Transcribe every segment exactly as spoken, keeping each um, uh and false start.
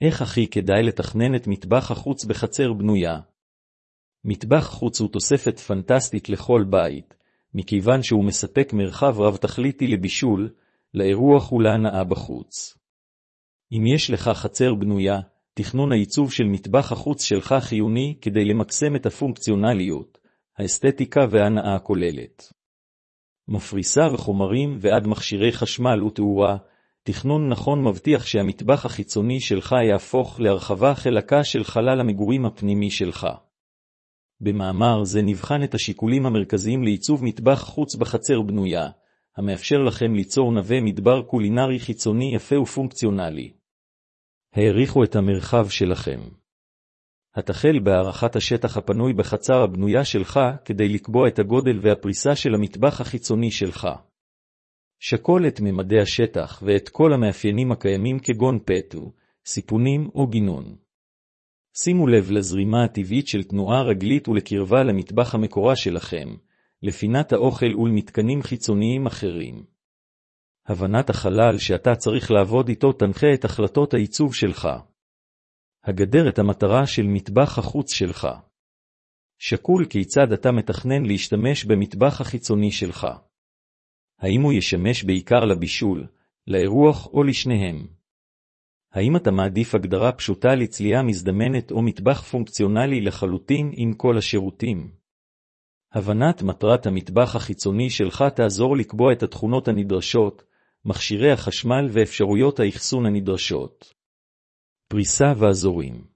איך הכי כדאי לתכנן את מטבח החוץ בחצר בנויה? מטבח חוץ הוא תוספת פנטסטית לכל בית, מכיוון שהוא מספק מרחב רב תכליתי לבישול, לאירוח ולהנאה בחוץ. אם יש לך חצר בנויה, תכנון העיצוב של מטבח החוץ שלך חיוני כדי למקסם את הפונקציונליות, האסתטיקה וההנאה הכוללת. מפריסה וחומרים ועד מכשירי חשמל ותאורה, תכנון נכון מבטיח שהמטבח החיצוני שלך יהפוך להרחבה חלקה של חלל המגורים הפנימי שלך. במאמר זה נבחן את השיקולים המרכזיים לעיצוב מטבח חוץ בחצר בנויה, המאפשר לכם ליצור נווה מדבר קולינרי חיצוני יפה ופונקציונלי. העריכו את המרחב שלכם. התחל בהערכת השטח הפנוי בחצר הבנויה שלך כדי לקבוע את הגודל והפריסה של המטבח החיצוני שלך. שקול את ממדי השטח ואת כל המאפיינים הקיימים כגון פטו, סיפונים או גינון. שימו לב לזרימה הטבעית של תנועה רגלית ולקרבה למטבח המקורה שלכם, לפינת האוכל ולמתקנים חיצוניים אחרים. הבנת החלל שאתה צריך לעבוד איתו תנחה את החלטות העיצוב שלך. הגדר את המטרה של מטבח החוץ שלך. שקול כיצד אתה מתכנן להשתמש במטבח החיצוני שלך. האם הוא ישמש בעיקר לבישול, לאירוח או לשניהם? האם אתה מעדיף הגדרה פשוטה לצלייה מזדמנת או מטבח פונקציונלי לחלוטין עם כל השירותים? הבנת מטרת המטבח החיצוני שלך תעזור לקבוע את התכונות הנדרשות, מכשירי החשמל ואפשרויות האחסון הנדרשות. פריסה ואזורים.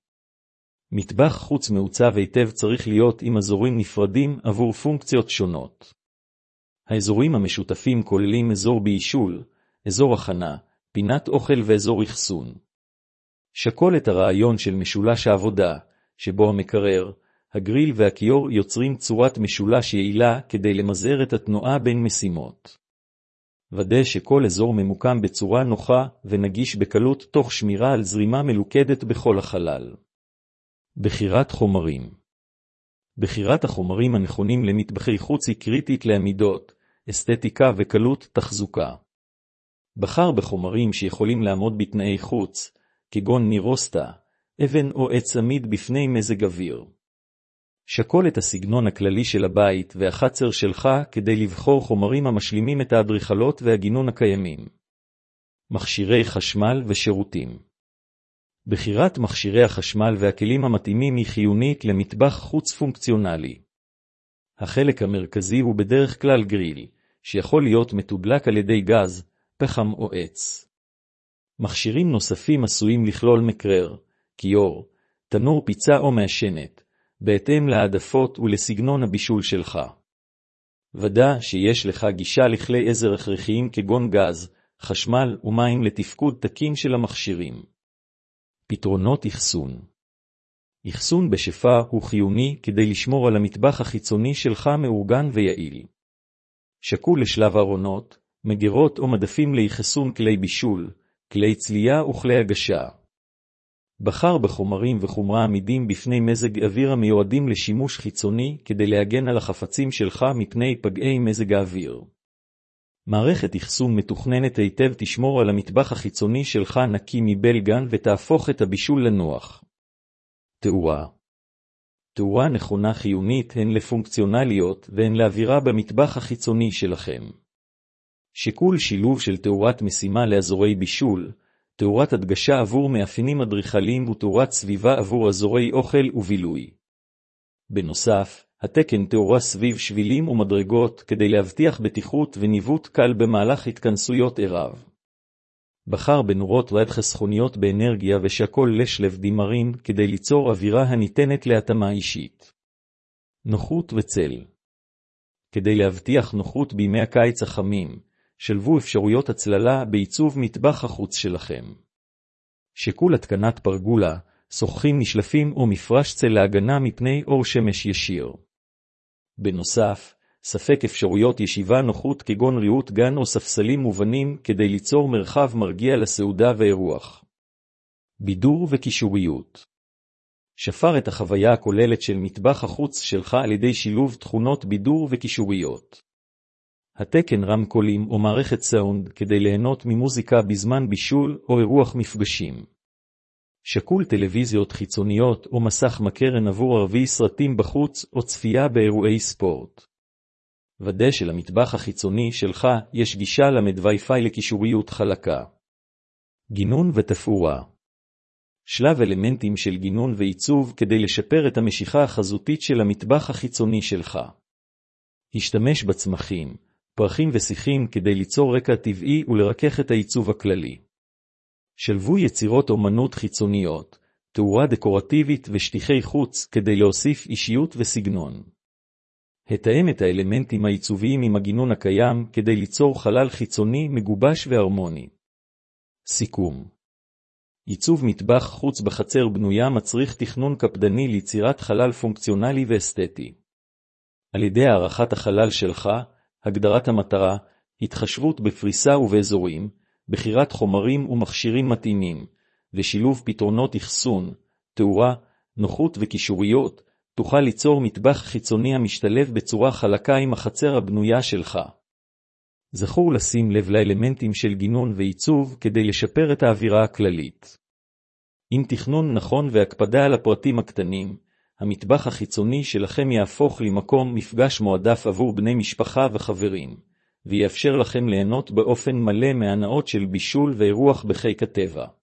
מטבח חוץ מעוצב היטב צריך להיות עם אזורים נפרדים עבור פונקציות שונות. האזורים המשותפים כוללים אזור בישול, אזור הכנה, פינת אוכל ואזור אחסון. שקול את הרעיון של משולש העבודה, שבו המקרר, הגריל והכיור יוצרים צורת משולש יעילה כדי למזער את התנועה בין משימות. ודא שכל אזור ממוקם בצורה נוחה ונגיש בקלות תוך שמירה על זרימה מלוכדת בכל החלל. בחירת חומרים. בחירת החומרים הנכונים למטבחי חוץ היא קריטית לעמידות, אסתטיקה וקלות תחזוקה. בחר בחומרים שיכולים לעמוד בתנאי חוץ, כגון נירוסטה, אבן או עץ עמיד בפני מזג אוויר. שקול את הסגנון הכללי של הבית והחצר שלך כדי לבחור חומרים המשלימים את האדריכלות והגינון הקיימים. מכשירי חשמל ושירותים. בחירת מכשירי החשמל והכלים המתאימים היא חיונית למטבח חוץ פונקציונלי. החלק המרכזי הוא בדרך כלל גריל, שיכול להיות מתודלק על ידי גז, פחם או עץ. מכשירים נוספים עשויים לכלול מקרר, כיור, תנור פיצה או מעשנת, בהתאם להעדפות ולסגנון הבישול שלך. ודא שיש לך גישה לכלי עזר הכרחיים כגון גז, חשמל ומים לתפקוד תקין של המכשירים. פתרונות אחסון. אחסון בשפע הוא חיוני כדי לשמור על המטבח החיצוני שלך מאורגן ויעיל. שקול לשלב ארונות, מגירות או מדפים לאחסון כלי בישול, כלי צלייה וכלי הגשה. בחר בחומרים וחומרה עמידים בפני מזג אוויר המיועדים לשימוש חיצוני כדי להגן על החפצים שלך מפני פגעי מזג האוויר. מערכת אחסון מתוכננת היטב תשמור על המטבח החיצוני שלך נקי מבלגן ותהפוך את הבישול לנוח. תאורה. תאורה נכונה חיונית הן לפונקציונליות והן לאווירה במטבח החיצוני שלכם. שיקול שילוב של תאורת משימה לאזורי בישול, תאורת הדגשה עבור מאפיינים אדריכליים ותאורת סביבה עבור אזורי אוכל ובילוי. בנוסף, התקן תאורה סביב שבילים ומדרגות כדי להבטיח בטיחות וניווט קל במהלך התכנסויות ערב. בחר בנורות רד חסכוניות באנרגיה ושקול לשלב דימרים כדי ליצור אווירה הניתנת להתאמה אישית. נוחות וצל. כדי להבטיח נוחות בימי הקיץ החמים, שלבו אפשרויות הצללה בעיצוב מטבח החוץ שלכם. שקול התקנת פרגולה, סוככים נשלפים או מפרש צל להגנה מפני אור שמש ישיר. בנוסף, ספק אפשרויות ישיבה נוחות כגון ריהוט גן או ספסלים מובנים כדי ליצור מרחב מרגיע לסעודה ואירוח. בידור וקישוריות. שפר את החוויה הכוללת של מטבח החוץ שלך על ידי שילוב תכונות בידור וקישוריות. התקן רמקולים או מערכת סאונד כדי ליהנות ממוזיקה בזמן בישול או אירוח מפגשים. שקול טלוויזיות חיצוניות או מסך מקרן עבור ערבי סרטים בחוץ או צפייה באירועי ספורט. ודא שלמטבח החיצוני שלך יש גישה למד וי-פיי לקישוריות חלקה. גינון ותפאורה. שלב אלמנטים של גינון ועיצוב כדי לשפר את המשיכה החזותית של המטבח החיצוני שלך. השתמש בצמחים, פרחים ושיחים כדי ליצור רקע טבעי ולרכך את העיצוב הכללי. שלבו יצירות אומנות חיצוניות, תאורה דקורטיבית ושטיחי חוץ כדי להוסיף אישיות וסגנון. התאם את האלמנטים העיצוביים עם הגינון הקיים כדי ליצור חלל חיצוני מגובש והרמוני. סיכום. עיצוב מטבח חוץ בחצר בנויה מצריך תכנון קפדני ליצירת חלל פונקציונלי ואסתטי. על ידי הערכת החלל שלך, הגדרת המטרה, התחשבות בפריסה ובאזורים, בחירת חומרים ומכשירים מתאימים, ושילוב פתרונות אחסון, תאורה, נוחות וקישוריות, תוכל ליצור מטבח חיצוני המשתלב בצורה חלקה עם החצר הבנויה שלך. זכור לשים לב לאלמנטים של גינון ועיצוב כדי לשפר את האווירה הכללית. עם תכנון נכון והקפדה על הפרטים הקטנים, המטבח החיצוני שלכם יהפוך למקום מפגש מועדף עבור בני משפחה וחברים, ויאפשר לכם ליהנות באופן מלא מהנאות של בישול ואירוח בחיק הטבע.